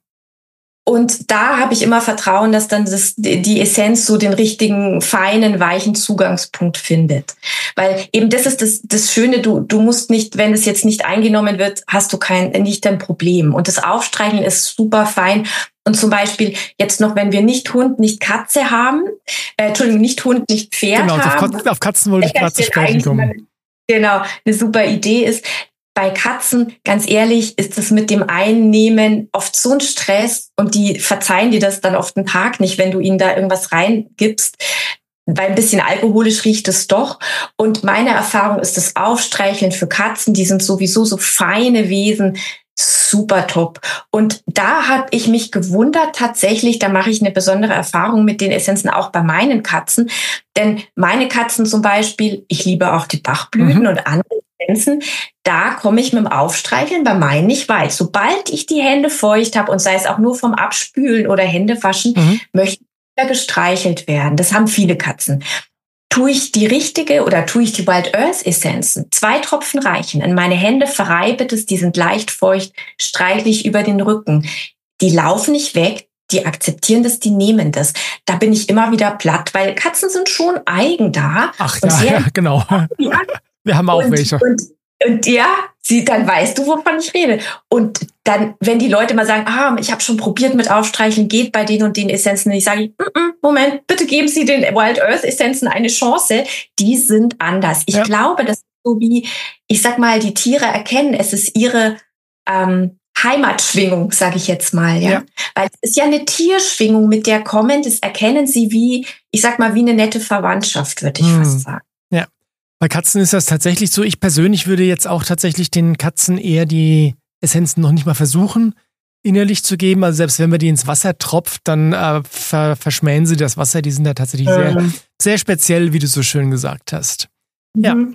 Und da habe ich immer Vertrauen, dass dann das, die Essenz so den richtigen, feinen, weichen Zugangspunkt findet. Weil eben das ist das, das Schöne, du, du musst nicht, wenn es jetzt nicht eingenommen wird, hast du kein, nicht ein Problem. Und das Aufstreicheln ist super fein. Und zum Beispiel jetzt noch, wenn wir nicht Hund, nicht Katze haben, äh, Entschuldigung, nicht Hund, nicht Pferd
Genau, auf
haben.
Katzen, auf Katzen wollte ich gerade zu sprechen kommen.
Eine, genau, eine super Idee ist. Bei Katzen, ganz ehrlich, ist es mit dem Einnehmen oft so ein Stress und die verzeihen dir das dann oft einen Tag nicht, wenn du ihnen da irgendwas reingibst. Weil ein bisschen alkoholisch riecht es doch. Und meine Erfahrung ist das Aufstreicheln für Katzen, die sind sowieso so feine Wesen, super top. Und da habe ich mich gewundert tatsächlich, da mache ich eine besondere Erfahrung mit den Essenzen auch bei meinen Katzen. Denn meine Katzen zum Beispiel, ich liebe auch die Bachblüten
Mhm.
und andere Essenzen, da komme ich mit dem Aufstreicheln bei meinen nicht weit. Sobald ich die Hände feucht habe und sei es auch nur vom Abspülen oder Händewaschen,
Mhm.
möchte ich gestreichelt werden. Das haben viele Katzen. Tue ich die richtige oder tue ich die Wild Earth Essenzen? Zwei Tropfen reichen. In meine Hände verreibe das, die sind leicht feucht, streichle ich über den Rücken. Die laufen nicht weg, die akzeptieren das, die nehmen das. Da bin ich immer wieder platt, weil Katzen sind schon eigen da.
Ach
und
ja,
sehr,
ja, genau.
ja,
Wir haben auch
und,
welche.
Und, und ja, sie, dann weißt du, wovon ich rede. Und dann, wenn die Leute mal sagen, ah, ich habe schon probiert mit Aufstreicheln, geht bei den und den Essenzen, ich sage, Moment, bitte geben Sie den Wild Earth Essenzen eine Chance. Die sind anders. Ich
Ja.
glaube, das ist so wie, ich sag mal, die Tiere erkennen, es ist ihre ähm, Heimatschwingung, sage ich jetzt mal, ja?
Ja.
Weil es ist ja eine Tierschwingung, mit der kommen, das erkennen sie wie, ich sag mal, wie eine nette Verwandtschaft, würde ich
Hm.
fast sagen.
Ja. Bei Katzen ist das tatsächlich so. Ich persönlich würde jetzt auch tatsächlich den Katzen eher die Essenzen noch nicht mal versuchen, innerlich zu geben. Also selbst wenn man die ins Wasser tropft, dann äh, ver verschmähen sie das Wasser. Die sind da tatsächlich
Mhm.
sehr, sehr speziell, wie du so schön gesagt hast. Ja.
Mhm.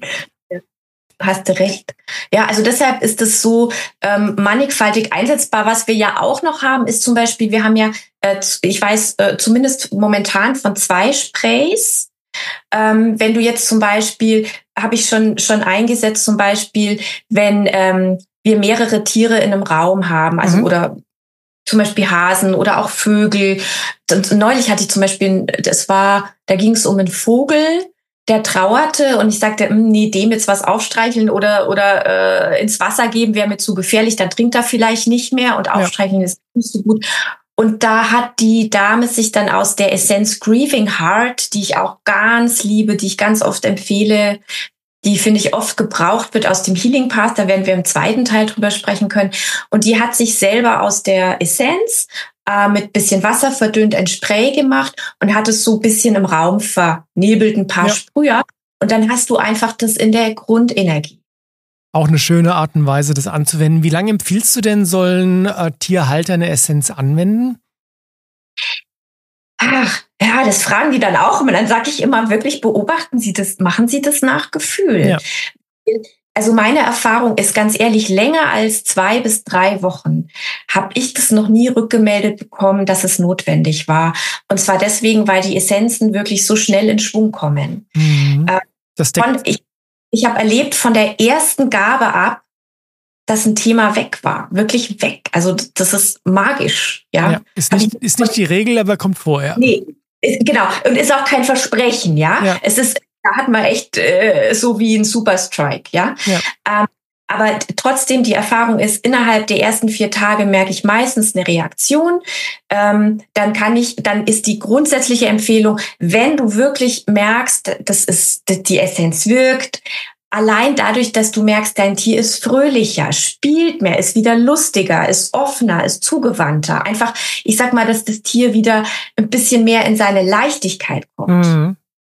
Hast du recht. Ja, also deshalb ist es so ähm, mannigfaltig einsetzbar. Was wir ja auch noch haben, ist zum Beispiel, wir haben ja, äh, ich weiß äh, zumindest momentan von zwei Sprays. Ähm, wenn du jetzt zum Beispiel, habe ich schon schon eingesetzt, zum Beispiel, wenn ähm, wir mehrere Tiere in einem Raum haben, also
Mhm.
oder zum Beispiel Hasen oder auch Vögel. Und neulich hatte ich zum Beispiel, das war, da ging es um einen Vogel, der trauerte und ich sagte, nee, dem jetzt was aufstreicheln oder oder äh, ins Wasser geben wäre mir zu gefährlich, dann trinkt er vielleicht nicht mehr und aufstreicheln ja. ist nicht so gut. Und da hat die Dame sich dann aus der Essenz Grieving Heart, die ich auch ganz liebe, die ich ganz oft empfehle, die finde ich oft gebraucht wird aus dem Healing Path, da werden wir im zweiten Teil drüber sprechen können. Und die hat sich selber aus der Essenz äh, mit bisschen Wasser verdünnt ein Spray gemacht und hat es so ein bisschen im Raum vernebelt, ein paar
Ja.
Sprüher. Und dann hast du einfach das in der Grundenergie.
Auch eine schöne Art und Weise, das anzuwenden. Wie lange empfiehlst du denn, sollen äh, Tierhalter eine Essenz anwenden?
Ach, ja, das fragen die dann auch immer. Dann sage ich immer, wirklich beobachten Sie das, machen Sie das nach Gefühl.
Ja.
Also meine Erfahrung ist ganz ehrlich, länger als zwei bis drei Wochen habe ich das noch nie rückgemeldet bekommen, dass es notwendig war. Und zwar deswegen, weil die Essenzen wirklich so schnell in Schwung kommen.
Mhm. Das
von, ich ich habe erlebt von der ersten Gabe ab, dass ein Thema weg war. Wirklich weg. Also das ist magisch. Ja,
ja ist, nicht, ist nicht die Regel, aber kommt vorher.
Nee, ist, genau. Und ist auch kein Versprechen. Ja, ja. Es ist Da hat man echt äh, so wie ein Superstrike, ja.
ja.
Ähm, aber trotzdem, die Erfahrung ist, innerhalb der ersten vier Tage merke ich meistens eine Reaktion. Ähm, dann kann ich, dann ist die grundsätzliche Empfehlung, wenn du wirklich merkst, das ist, die Essenz wirkt, allein dadurch, dass du merkst, dein Tier ist fröhlicher, spielt mehr, ist wieder lustiger, ist offener, ist zugewandter. Einfach, ich sag mal, dass das Tier wieder ein bisschen mehr in seine Leichtigkeit kommt.
Mhm.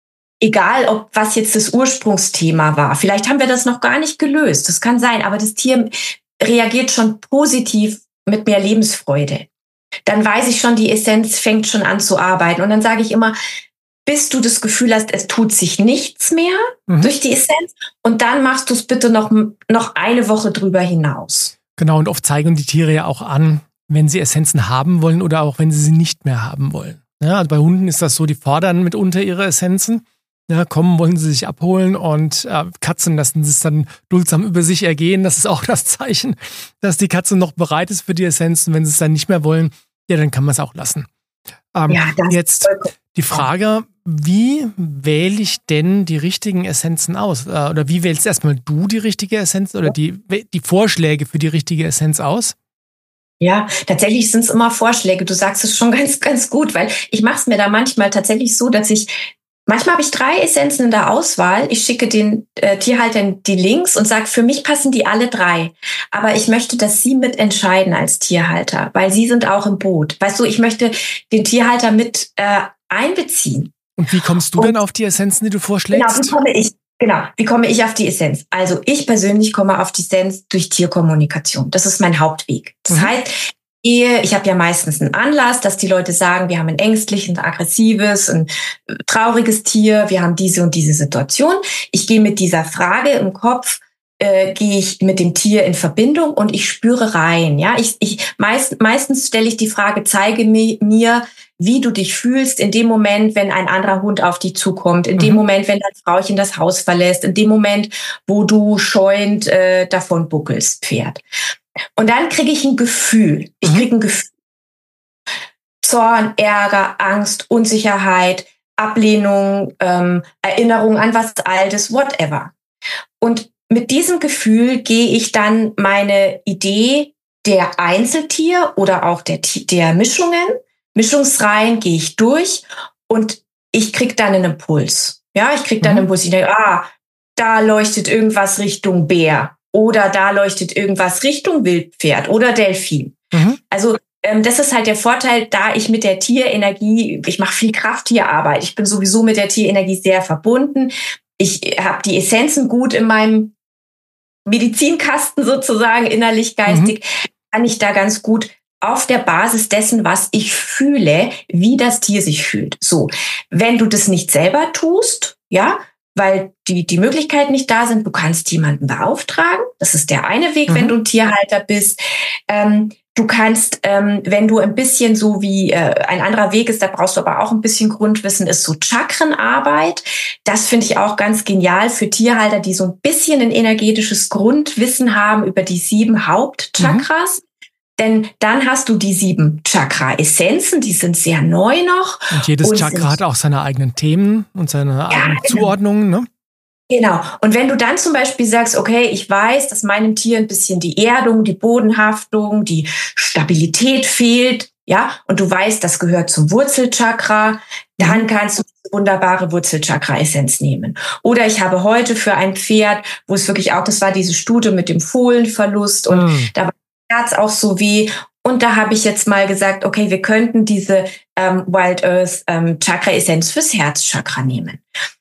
Egal, ob was jetzt das Ursprungsthema war. Vielleicht haben wir das noch gar nicht gelöst. Das kann sein, aber das Tier reagiert schon positiv mit mehr Lebensfreude. Dann weiß ich schon, die Essenz fängt schon an zu arbeiten. Und dann sage ich immer, bis du das Gefühl hast, es tut sich nichts mehr mhm. durch die Essenz. Und dann machst du es bitte noch, noch eine Woche drüber hinaus.
Genau, und oft zeigen die Tiere ja auch an, wenn sie Essenzen haben wollen oder auch wenn sie sie nicht mehr haben wollen. Ja, also bei Hunden ist das so, die fordern mitunter ihre Essenzen. Ja, kommen, wollen sie sich abholen und äh, Katzen lassen es dann duldsam über sich ergehen. Das ist auch das Zeichen, dass die Katze noch bereit ist für die Essenzen. Wenn sie es dann nicht mehr wollen, ja, dann kann man es auch lassen. Ähm,
ja, das
jetzt die Frage, wie wähle ich denn die richtigen Essenzen aus? Äh, oder wie wählst erstmal du die richtige Essenz oder die, die Vorschläge für die richtige Essenz aus?
Ja, tatsächlich sind es immer Vorschläge. Du sagst es schon ganz, ganz gut, weil ich mache es mir da manchmal tatsächlich so, dass ich Manchmal habe ich drei Essenzen in der Auswahl. Ich schicke den äh, Tierhaltern die Links und sage, für mich passen die alle drei. Aber ich möchte, dass sie mitentscheiden als Tierhalter, weil sie sind auch im Boot. Weißt du, ich möchte den Tierhalter mit äh, einbeziehen.
Und wie kommst du und, denn auf die Essenzen, die du vorschlägst?
Genau, wie komme ich? Genau, wie komme ich auf die Essenz? Also ich persönlich komme auf die Essenz durch Tierkommunikation. Das ist mein Hauptweg. Das mhm. heißt, ich habe ja meistens einen Anlass, dass die Leute sagen, wir haben ein ängstliches, ein aggressives, ein trauriges Tier, wir haben diese und diese Situation. Ich gehe mit dieser Frage im Kopf, äh, gehe ich mit dem Tier in Verbindung und ich spüre rein. Ja, ich, ich meist, meistens stelle ich die Frage, zeige mi, mir, wie du dich fühlst in dem Moment, wenn ein anderer Hund auf dich zukommt, in dem mhm. Moment, wenn dein Frauchen das Haus verlässt, in dem Moment, wo du scheuend äh, davon buckelst, Pferd. Und dann kriege ich ein Gefühl. Ich kriege ein Gefühl. Zorn, Ärger, Angst, Unsicherheit, Ablehnung, ähm, Erinnerung an was Altes, whatever. Und mit diesem Gefühl gehe ich dann meine Idee der Einzeltier oder auch der, der Mischungen, Mischungsreihen gehe ich durch und ich kriege dann einen Impuls. Ja, ich kriege dann einen Impuls. Ich denke, ah, da leuchtet irgendwas Richtung Bär. Oder da leuchtet irgendwas Richtung Wildpferd oder Delfin. Mhm. Also ähm, das ist halt der Vorteil, da ich mit der Tierenergie, ich mache viel Krafttierarbeit, ich bin sowieso mit der Tierenergie sehr verbunden. Ich habe die Essenzen gut in meinem Medizinkasten sozusagen, innerlich, geistig, mhm. kann ich da ganz gut auf der Basis dessen, was ich fühle, wie das Tier sich fühlt. So, wenn du das nicht selber tust, ja, weil die, die Möglichkeiten nicht da sind, du kannst jemanden beauftragen. Das ist der eine Weg, mhm. wenn du ein Tierhalter bist. Ähm, du kannst, ähm, wenn du ein bisschen so wie äh, ein anderer Weg ist, da brauchst du aber auch ein bisschen Grundwissen, ist so Chakrenarbeit. Das finde ich auch ganz genial für Tierhalter, die so ein bisschen ein energetisches Grundwissen haben über die sieben Hauptchakras. Mhm. Denn dann hast du die sieben Chakra-Essenzen, die sind sehr neu noch.
Und jedes und Chakra hat auch seine eigenen Themen und seine ja, eigenen genau. Zuordnungen, ne?
Genau. Und wenn du dann zum Beispiel sagst, okay, ich weiß, dass meinem Tier ein bisschen die Erdung, die Bodenhaftung, die Stabilität fehlt, ja, und du weißt, das gehört zum Wurzelchakra, dann mhm. kannst du diese wunderbare Wurzelchakra-Essenz nehmen. Oder ich habe heute für ein Pferd, wo es wirklich auch, das war diese Studie mit dem Fohlenverlust und mhm. da war Herz auch so weh. Und da habe ich jetzt mal gesagt, okay, wir könnten diese ähm, Wild Earth ähm, Chakra-Essenz fürs Herzchakra nehmen.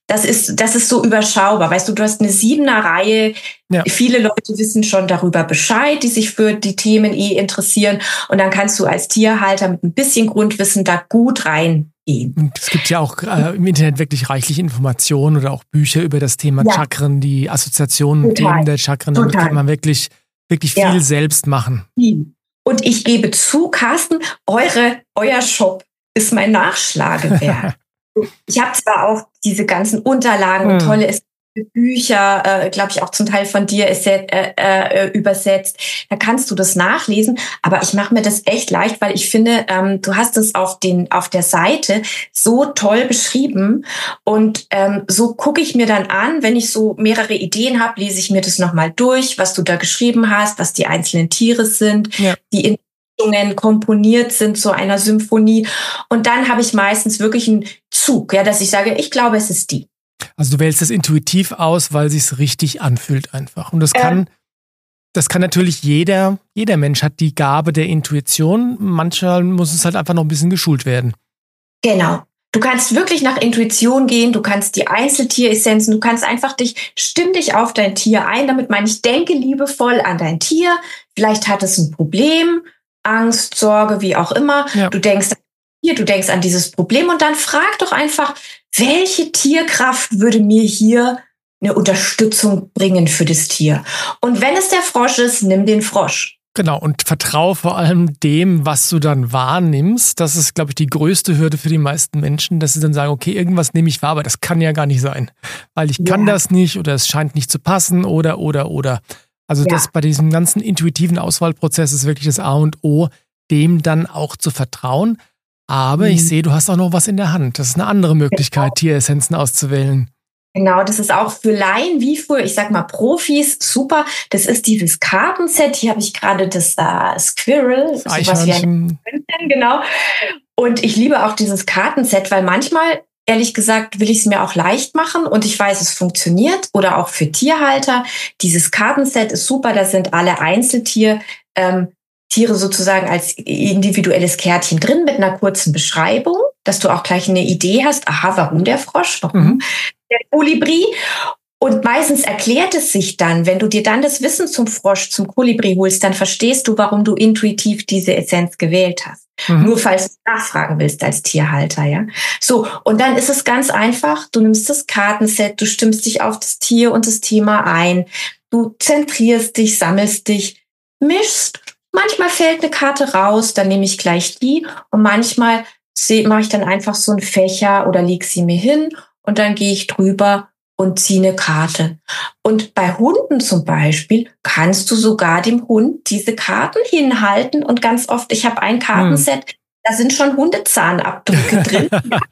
Das ist, das ist so überschaubar. Weißt du, du hast eine Siebener-Reihe. Ja. Viele Leute wissen schon darüber Bescheid, die sich für die Themen eh interessieren. Und dann kannst du als Tierhalter mit ein bisschen Grundwissen da gut reingehen.
Und es gibt ja auch äh, im Internet wirklich reichlich Informationen oder auch Bücher über das Thema ja. Chakren, die Assoziationen und Themen der Chakren. Damit Total. Kann man wirklich, wirklich viel ja. selbst machen.
Und ich gebe zu, Carsten, eure, euer Shop ist mein Nachschlagewerk. Ich habe zwar auch diese ganzen Unterlagen und tolle Bücher, äh, glaube ich, auch zum Teil von dir ist äh, äh, übersetzt. Da kannst du das nachlesen. Aber ich mache mir das echt leicht, weil ich finde, ähm, du hast es auf den auf der Seite so toll beschrieben. Und ähm, so gucke ich mir dann an, wenn ich so mehrere Ideen habe, lese ich mir das nochmal durch, was du da geschrieben hast, was die einzelnen Tiere sind, ja. die in komponiert sind zu einer Symphonie. Und dann habe ich meistens wirklich einen Zug, ja, dass ich sage, ich glaube, es ist die.
Also du wählst es intuitiv aus, weil es sich richtig anfühlt einfach. Und das kann, äh, das kann natürlich jeder, jeder Mensch hat die Gabe der Intuition. Manchmal muss es halt einfach noch ein bisschen geschult werden.
Genau. Du kannst wirklich nach Intuition gehen, du kannst die Einzeltieressenzen, du kannst einfach dich, stimm dich auf dein Tier ein. Damit meine ich, denke liebevoll an dein Tier. Vielleicht hat es ein Problem, Angst, Sorge, wie auch immer. Ja. Du denkst hier, du denkst an dieses Problem und dann frag doch einfach, welche Tierkraft würde mir hier eine Unterstützung bringen für das Tier? Und wenn es der Frosch ist, nimm den Frosch.
Genau, und vertraue vor allem dem, was du dann wahrnimmst. Das ist, glaube ich, die größte Hürde für die meisten Menschen, dass sie dann sagen, okay, irgendwas nehme ich wahr, aber das kann ja gar nicht sein. Weil ich kann ja. das nicht oder es scheint nicht zu passen oder, oder, oder. Also ja. das bei diesem ganzen intuitiven Auswahlprozess ist wirklich das A und O, dem dann auch zu vertrauen. Aber mhm. ich sehe, du hast auch noch was in der Hand. Das ist eine andere Möglichkeit, genau. Tieressenzen auszuwählen.
Genau, das ist auch für Laien wie für, ich sag mal, Profis super. Das ist dieses Kartenset. Hier habe ich gerade das äh, Squirrel.
Das Eichhörnchen.
Genau. Und ich liebe auch dieses Kartenset, weil manchmal, ehrlich gesagt, will ich es mir auch leicht machen und ich weiß, es funktioniert. Oder auch für Tierhalter. Dieses Kartenset ist super. Da sind alle Einzeltier ähm, Tiere sozusagen als individuelles Kärtchen drin mit einer kurzen Beschreibung, dass du auch gleich eine Idee hast, aha, warum der Frosch, warum mhm. der Kolibri. Und meistens erklärt es sich dann, wenn du dir dann das Wissen zum Frosch, zum Kolibri holst, dann verstehst du, warum du intuitiv diese Essenz gewählt hast. Mhm. Nur falls du nachfragen willst als Tierhalter, ja. So, und dann ist es ganz einfach, du nimmst das Kartenset, du stimmst dich auf das Tier und das Thema ein, du zentrierst dich, sammelst dich, mischst. Manchmal fällt eine Karte raus, dann nehme ich gleich die und manchmal mache ich dann einfach so einen Fächer oder lege sie mir hin und dann gehe ich drüber und ziehe eine Karte. Und bei Hunden zum Beispiel kannst du sogar dem Hund diese Karten hinhalten und ganz oft, ich habe ein Kartenset, hm. da sind schon Hundezahnabdrücke drin,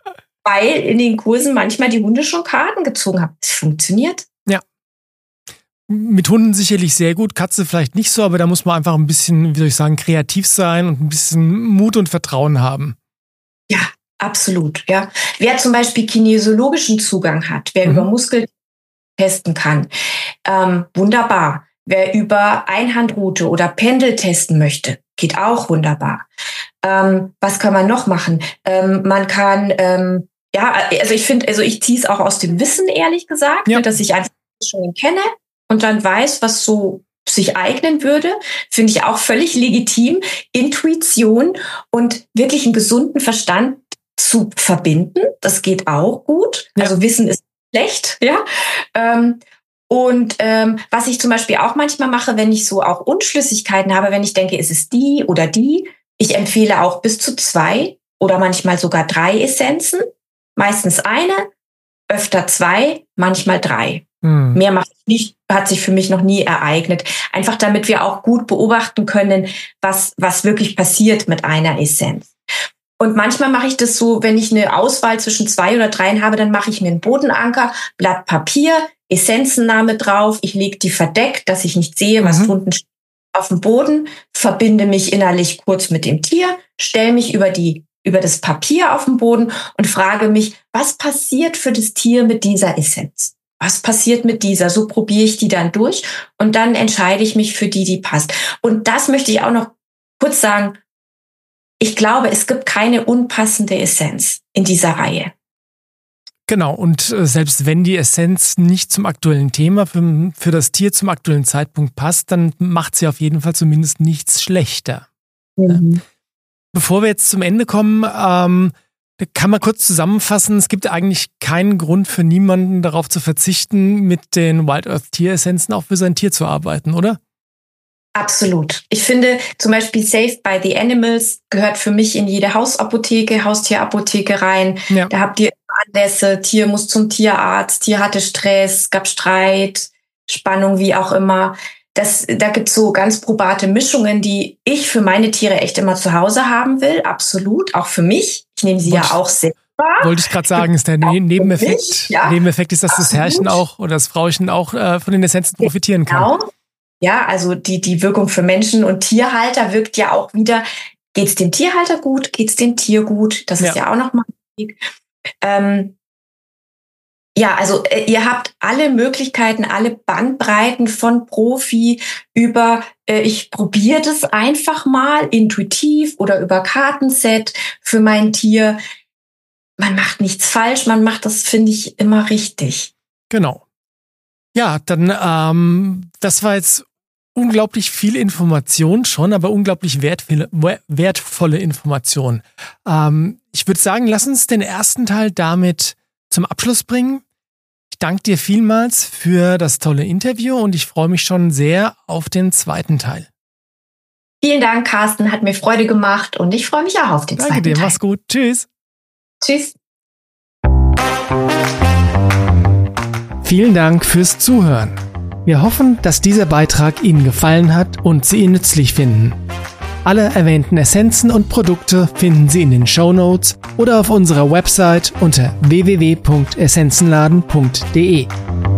weil in den Kursen manchmal die Hunde schon Karten gezogen haben. Es funktioniert.
Ja. Mit Hunden sicherlich sehr gut, Katze vielleicht nicht so, aber da muss man einfach ein bisschen, wie soll ich sagen, kreativ sein und ein bisschen Mut und Vertrauen haben.
Ja, absolut. Ja. Wer zum Beispiel kinesiologischen Zugang hat, wer mhm. über Muskeln testen kann, ähm, wunderbar. Wer über Einhandrute oder Pendel testen möchte, geht auch wunderbar. Ähm, was kann man noch machen? Ähm, man kann, ähm, ja, also ich finde, also ich ziehe es auch aus dem Wissen, ehrlich gesagt, ja. dass ich einfach schon kenne. Und dann weiß, was so sich eignen würde, finde ich auch völlig legitim, Intuition und wirklich einen gesunden Verstand zu verbinden. Das geht auch gut. Ja. Also Wissen ist schlecht, ja. Ähm, und ähm, was ich zum Beispiel auch manchmal mache, wenn ich so auch Unschlüssigkeiten habe, wenn ich denke, ist es die oder die, ich empfehle auch bis zu zwei oder manchmal sogar drei Essenzen. Meistens eine, öfter zwei, manchmal drei. Hm. Mehr mache ich nicht, hat sich für mich noch nie ereignet. Einfach damit wir auch gut beobachten können, was, was wirklich passiert mit einer Essenz. Und manchmal mache ich das so, wenn ich eine Auswahl zwischen zwei oder dreien habe, dann mache ich mir einen Bodenanker, Blatt Papier, Essenzenname drauf. Ich lege die verdeckt, dass ich nicht sehe, was mhm. drunten steht, auf dem Boden, verbinde mich innerlich kurz mit dem Tier, stelle mich über die über das Papier auf dem Boden und frage mich, was passiert für das Tier mit dieser Essenz? Was passiert mit dieser? So probiere ich die dann durch und dann entscheide ich mich für die, die passt. Und das möchte ich auch noch kurz sagen. Ich glaube, es gibt keine unpassende Essenz in dieser Reihe.
Genau, und äh, selbst wenn die Essenz nicht zum aktuellen Thema, für, für das Tier zum aktuellen Zeitpunkt passt, dann macht sie auf jeden Fall zumindest nichts schlechter.
Mhm.
Ja. Bevor wir jetzt zum Ende kommen, ähm, kann man kurz zusammenfassen, es gibt eigentlich keinen Grund für niemanden darauf zu verzichten, mit den Wild Earth Tieressenzen auch für sein Tier zu arbeiten, oder?
Absolut. Ich finde zum Beispiel Saved by the Animals gehört für mich in jede Hausapotheke, Haustierapotheke rein. Ja. Da habt ihr Anlässe, Tier muss zum Tierarzt, Tier hatte Stress, gab Streit, Spannung, wie auch immer. Das, da gibt's so ganz probate Mischungen, die ich für meine Tiere echt immer zu Hause haben will. Absolut, auch für mich. Ich nehme sie Wollt, ja auch selber.
Wollte ich gerade sagen, ist der ne- Nebeneffekt. Mich, ja. Nebeneffekt ist, dass Absolut. Das Herrchen auch oder das Frauchen auch äh, von den Essenzen profitieren kann.
Genau. Ja, also die, die Wirkung für Menschen und Tierhalter wirkt ja auch wieder, geht's dem Tierhalter gut, geht's dem Tier gut? Das ja. ist ja auch nochmal wichtig. Ähm, ja, also äh, ihr habt alle Möglichkeiten, alle Bandbreiten von Profi über, äh, ich probiere das einfach mal intuitiv oder über Kartenset für mein Tier. Man macht nichts falsch, man macht das, finde ich, immer richtig.
Genau. Ja, dann, ähm, das war jetzt unglaublich viel Information schon, aber unglaublich wertvolle, wertvolle Information. Ähm, ich würde sagen, lass uns den ersten Teil damit zum Abschluss bringen. Ich danke dir vielmals für das tolle Interview und ich freue mich schon sehr auf den zweiten Teil.
Vielen Dank, Carsten, hat mir Freude gemacht und ich freue mich auch auf den
danke
zweiten
dir,
Teil.
Mach's gut. Tschüss.
Tschüss.
Vielen Dank fürs Zuhören. Wir hoffen, dass dieser Beitrag Ihnen gefallen hat und Sie ihn nützlich finden. Alle erwähnten Essenzen und Produkte finden Sie in den Shownotes oder auf unserer Website unter w w w punkt essenzenladen punkt d e.